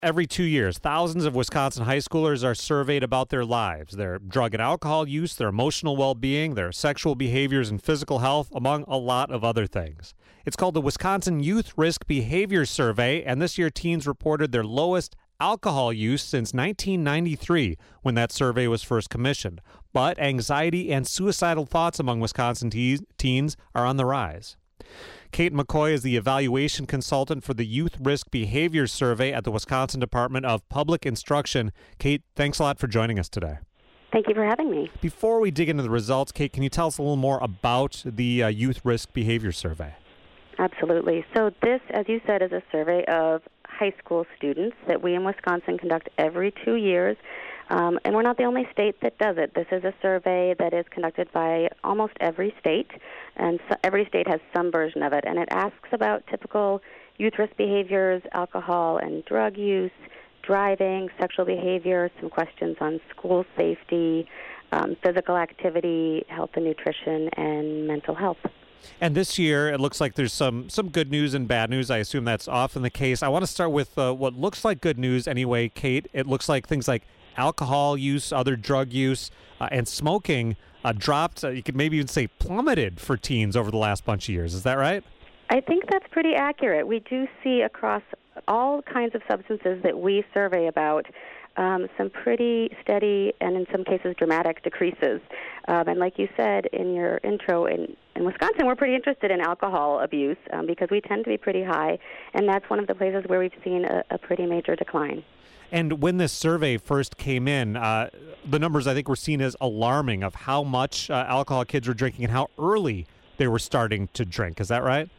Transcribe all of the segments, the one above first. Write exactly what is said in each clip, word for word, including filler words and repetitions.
Every two years, thousands of Wisconsin high schoolers are surveyed about their lives, their drug and alcohol use, their emotional well-being, their sexual behaviors and physical health, among a lot of other things. It's called the Wisconsin Youth Risk Behavior Survey, and this year teens reported their lowest alcohol use since nineteen ninety-three, when that survey was first commissioned. But anxiety and suicidal thoughts among Wisconsin te- teens are on the rise. Kate McCoy is the evaluation consultant for the Youth Risk Behavior Survey at the Wisconsin Department of Public Instruction. Kate, thanks a lot for joining us today. Thank you for having me. Before we dig into the results, Kate, can you tell us a little more about the uh, Youth Risk Behavior Survey? Absolutely. So this, as you said, is a survey of high school students that we in Wisconsin conduct every two years. Um, and we're not the only state that does it. This is a survey that is conducted by almost every state, and so every state has some version of it. And it asks about typical youth risk behaviors, alcohol and drug use, driving, sexual behavior, some questions on school safety, um, physical activity, health and nutrition, and mental health. And this year, it looks like there's some some good news and bad news. I assume that's often the case. I want to start with uh, what looks like good news anyway, Kate. It looks like things like alcohol use, other drug use, uh, and smoking uh, dropped, uh, you could maybe even say plummeted for teens over the last bunch of years. Is that right? I think that's pretty accurate. We do see across all kinds of substances that we survey about um, some pretty steady and in some cases dramatic decreases. Um, and like you said in your intro, in, in Wisconsin, we're pretty interested in alcohol abuse um, because we tend to be pretty high, and that's one of the places where we've seen a, a pretty major decline. And when this survey first came in, uh, the numbers I think were seen as alarming of how much uh, alcohol kids were drinking and how early they were starting to drink. Is that right?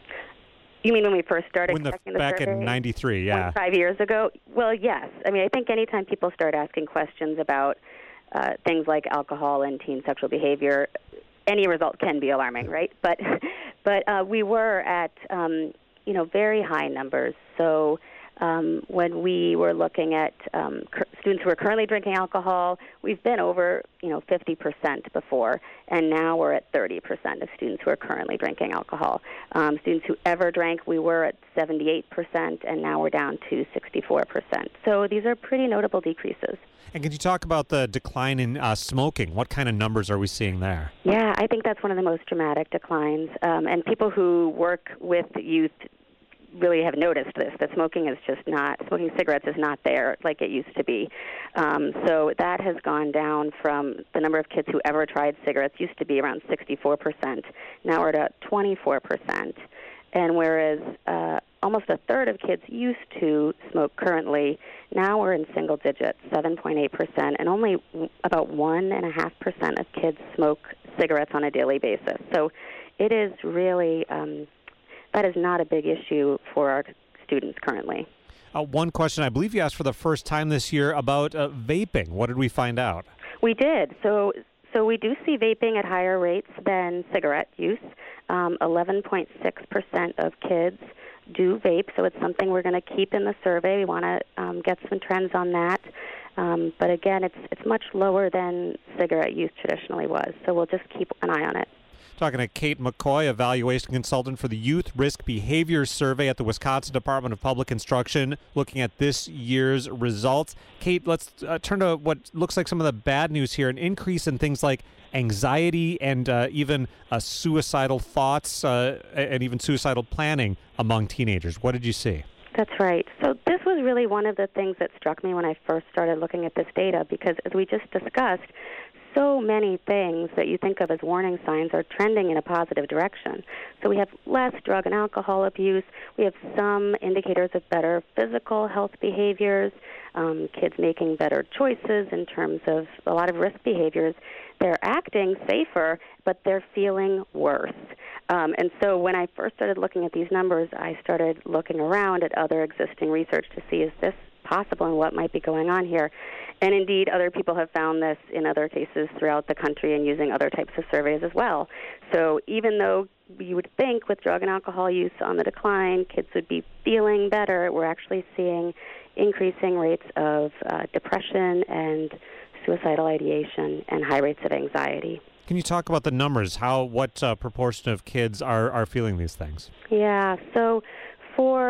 You mean when we first started when the, conducting the back survey? in ninety-three, yeah. Five years ago? Well, yes. I mean, I think anytime people start asking questions about uh, things like alcohol and teen sexual behavior, any result can be alarming, right? But but uh, we were at, um, you know, very high numbers. So Um, when we were looking at um, cur- students who are currently drinking alcohol, we've been over, you know, fifty percent before, and now we're at thirty percent of students who are currently drinking alcohol. Um, students who ever drank, we were at seventy-eight percent, and now we're down to sixty-four percent. So these are pretty notable decreases. And can you talk about the decline in uh, smoking? What kind of numbers are we seeing there? Yeah, I think that's one of the most dramatic declines. Um, and people who work with youth really have noticed this, that smoking is just not, smoking cigarettes is not there like it used to be. Um, so that has gone down from the number of kids who ever tried cigarettes used to be around sixty-four percent. Now we're at twenty-four percent. And whereas uh, almost a third of kids used to smoke currently, now we're in single digits, seven point eight percent, and only about one point five percent of kids smoke cigarettes on a daily basis. So it is really... Um, That is not a big issue for our students currently. Uh, one question, I believe you asked for the first time this year about uh, vaping. What did we find out? We did. So so we do see vaping at higher rates than cigarette use. Um, eleven point six percent of kids do vape, so it's something we're going to keep in the survey. We want to um, get some trends on that. Um, but again, it's it's much lower than cigarette use traditionally was, so we'll just keep an eye on it. Talking to Kate McCoy, evaluation consultant for the Youth Risk Behavior Survey at the Wisconsin Department of Public Instruction, looking at this year's results. Kate, let's uh, turn to what looks like some of the bad news here, an increase in things like anxiety and uh, even uh, suicidal thoughts uh, and even suicidal planning among teenagers. What did you see? That's right. So this was really one of the things that struck me when I first started looking at this data, because as we just discussed, so many things that you think of as warning signs are trending in a positive direction. So we have less drug and alcohol abuse. We have some indicators of better physical health behaviors, um, kids making better choices in terms of a lot of risk behaviors. They're acting safer, but they're feeling worse. Um, and so when I first started looking at these numbers, I started looking around at other existing research to see, is this possible and what might be going on here? And indeed, other people have found this in other cases throughout the country and using other types of surveys as well. So even though you would think with drug and alcohol use on the decline, kids would be feeling better, we're actually seeing increasing rates of uh, depression and suicidal ideation and high rates of anxiety. Can you talk about the numbers? How, what uh, proportion of kids are, are feeling these things? Yeah, so for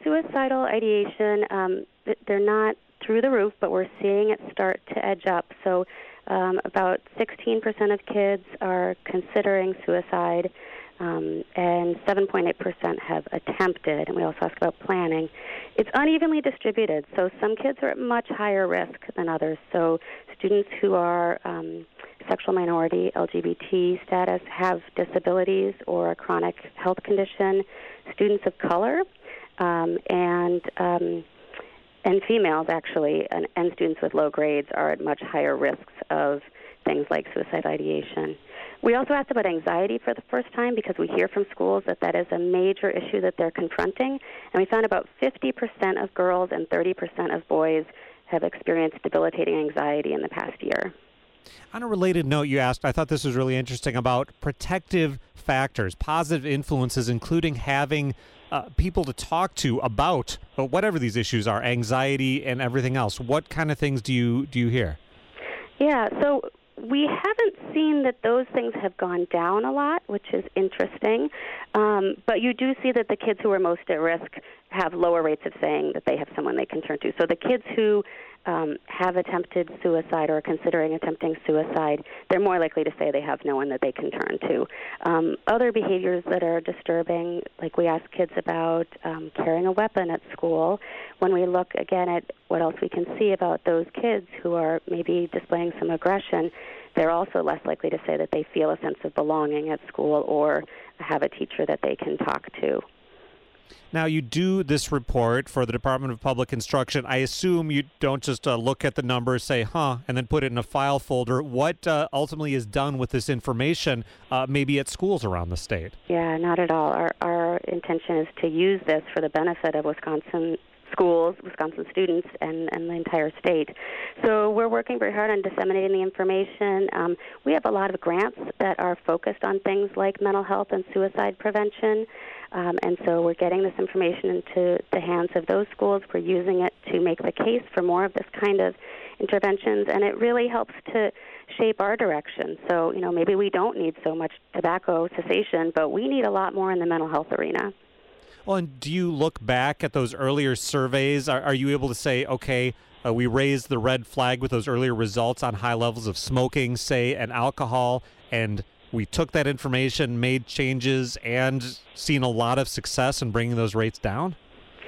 suicidal ideation, um, they're not through the roof, but we're seeing it start to edge up. So um, about sixteen percent of kids are considering suicide, um, and seven point eight percent have attempted, and we also ask about planning. It's unevenly distributed, so some kids are at much higher risk than others. So students who are um, sexual minority, L G B T status, have disabilities or a chronic health condition, students of color, um, and um, and females, actually, and, and students with low grades are at much higher risks of things like suicide ideation. We also asked about anxiety for the first time because we hear from schools that that is a major issue that they're confronting, and we found about fifty percent of girls and thirty percent of boys have experienced debilitating anxiety in the past year. On a related note, you asked, I thought this was really interesting, about protective factors, positive influences, including having uh, people to talk to about uh, whatever these issues are, anxiety and everything else. What kind of things do you do you hear? Yeah, so we haven't seen that those things have gone down a lot, which is interesting. Um, but you do see that the kids who are most at risk have lower rates of saying that they have someone they can turn to. So the kids who um, have attempted suicide or are considering attempting suicide, they're more likely to say they have no one that they can turn to. Um, other behaviors that are disturbing, like we ask kids about um, carrying a weapon at school. When we look again at what else we can see about those kids who are maybe displaying some aggression, they're also less likely to say that they feel a sense of belonging at school or have a teacher that they can talk to. Now, you do this report for the Department of Public Instruction. I assume you don't just uh, look at the numbers, say, huh, and then put it in a file folder. What uh, ultimately is done with this information, uh, maybe at schools around the state? Yeah, not at all. Our, our intention is to use this for the benefit of Wisconsin schools, Wisconsin students, and, and the entire state. So we're working very hard on disseminating the information. Um, we have a lot of grants that are focused on things like mental health and suicide prevention. Um, and so we're getting this information into the hands of those schools. We're using it to make the case for more of this kind of interventions, and it really helps to shape our direction. So, you know, maybe we don't need so much tobacco cessation, but we need a lot more in the mental health arena. Well, and do you look back at those earlier surveys? Are, are you able to say, okay, uh, we raised the red flag with those earlier results on high levels of smoking, say, and alcohol, and we took that information, made changes, and seen a lot of success in bringing those rates down?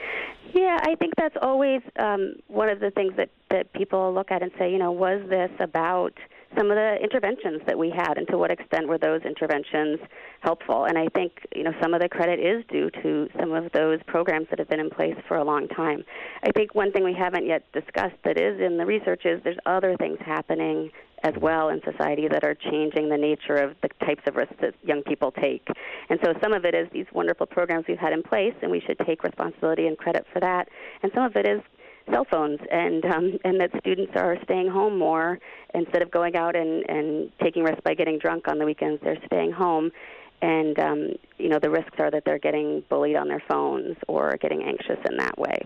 Yeah, I think that's always um, one of the things that, that people look at and say, you know, was this about some of the interventions that we had, and to what extent were those interventions helpful? And I think, you know, some of the credit is due to some of those programs that have been in place for a long time. I think one thing we haven't yet discussed that is in the research is there's other things happening as well in society that are changing the nature of the types of risks that young people take. And so some of it is these wonderful programs we've had in place, and we should take responsibility and credit for that. And some of it is cell phones, and um, and that students are staying home more instead of going out and, and taking risks by getting drunk on the weekends. They're staying home, and um, you know, the risks are that they're getting bullied on their phones or getting anxious in that way.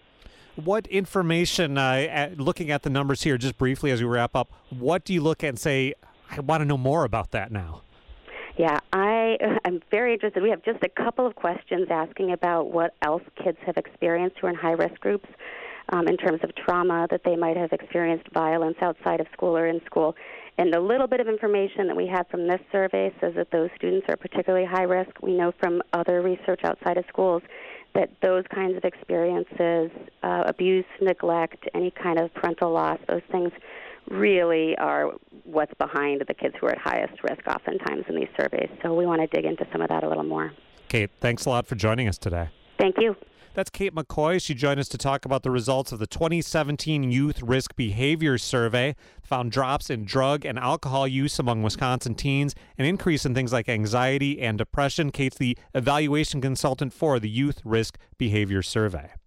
What information, uh, at, looking at the numbers here just briefly as we wrap up, what do you look at and say, I want to know more about that now? Yeah, I, I'm very interested. We have just a couple of questions asking about what else kids have experienced who are in high-risk groups um, in terms of trauma, that they might have experienced violence outside of school or in school. And the little bit of information that we have from this survey says that those students are particularly high risk. We know from other research outside of schools that those kinds of experiences, uh, abuse, neglect, any kind of parental loss, those things really are what's behind the kids who are at highest risk oftentimes in these surveys. So we want to dig into some of that a little more. Kate, thanks a lot for joining us today. Thank you. That's Kate McCoy. She joined us to talk about the results of the twenty seventeen Youth Risk Behavior Survey. Found drops in drug and alcohol use among Wisconsin teens, an increase in things like anxiety and depression. Kate's the evaluation consultant for the Youth Risk Behavior Survey.